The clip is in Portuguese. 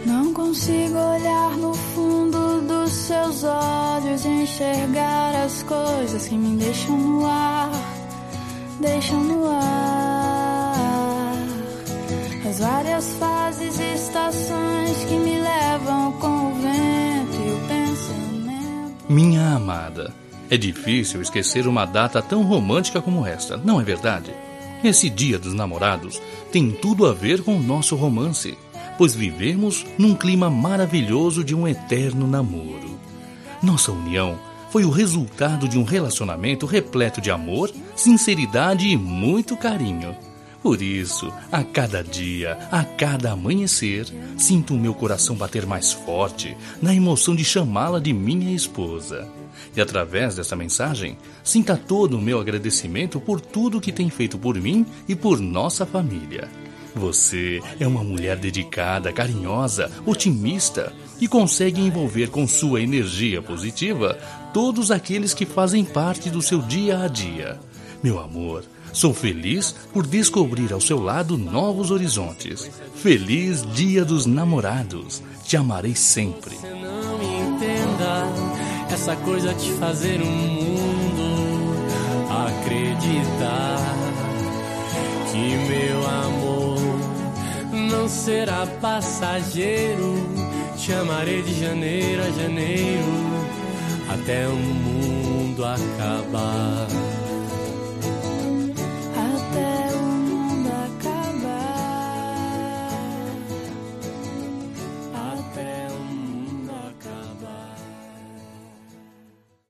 Não consigo olhar no fundo dos seus olhos e enxergar as coisas que me deixam no ar, deixam no ar. As várias fases e estações que me levam com o vento e o pensamento. Minha amada, é difícil esquecer uma data tão romântica como esta, não é verdade? Esse Dia dos Namorados tem tudo a ver com o nosso romance, pois vivemos num clima maravilhoso de um eterno namoro. Nossa união foi o resultado de um relacionamento repleto de amor, sinceridade e muito carinho. Por isso, a cada dia, a cada amanhecer, sinto o meu coração bater mais forte na emoção de chamá-la de minha esposa. E através dessa mensagem, sinta todo o meu agradecimento por tudo que tem feito por mim e por nossa família. Você é uma mulher dedicada, carinhosa, otimista e consegue envolver com sua energia positiva todos aqueles que fazem parte do seu dia a dia. Meu amor, sou feliz por descobrir ao seu lado novos horizontes. Feliz Dia dos Namorados. Te amarei sempre. Você não entenda essa coisa de fazer o mundo acreditar que meu amor não será passageiro. Te amarei de janeiro a janeiro até o mundo acabar.